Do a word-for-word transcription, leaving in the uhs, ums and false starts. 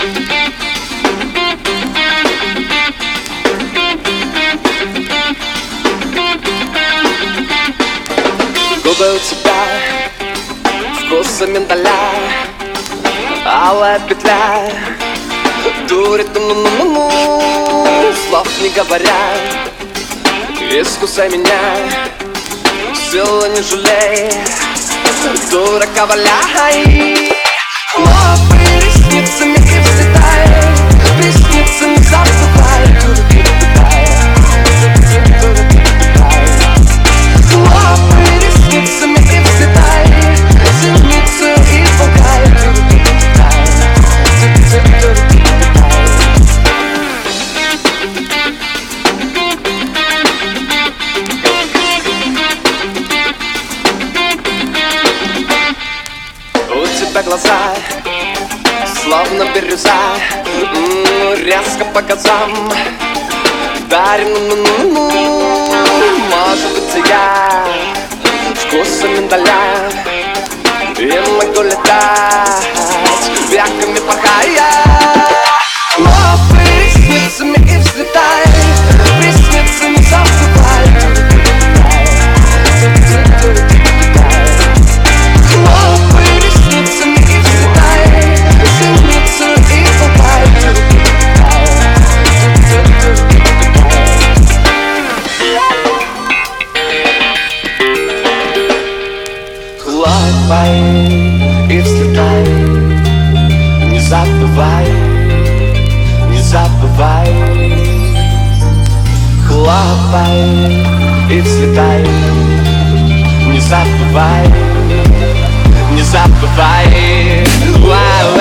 Губы у тебя вкуса миндаля, алая петля, дурит, ну-ну-ну-ну, слов не говоря. Искусай меня, силы не жалей, дурака валяй. Хлопай ресницами и взлетай, ресницами забывай. Хлопай ресницами и взлетай, зеницу и пугай. У тебя глаза словно бирюза, м-м, резко по газам дарим, ну-ну-ну-ну. Может быть, я вкуса миндаля и могу летать веками порхая. Хлопай ресницами и взлетай, ресницами забывай. Хлопай ресницами и взлетай, зеницу и пугай. Хлопай и взлетай, не забывай, не забывай. Хлопай и взлетай, не забывай, не забывай.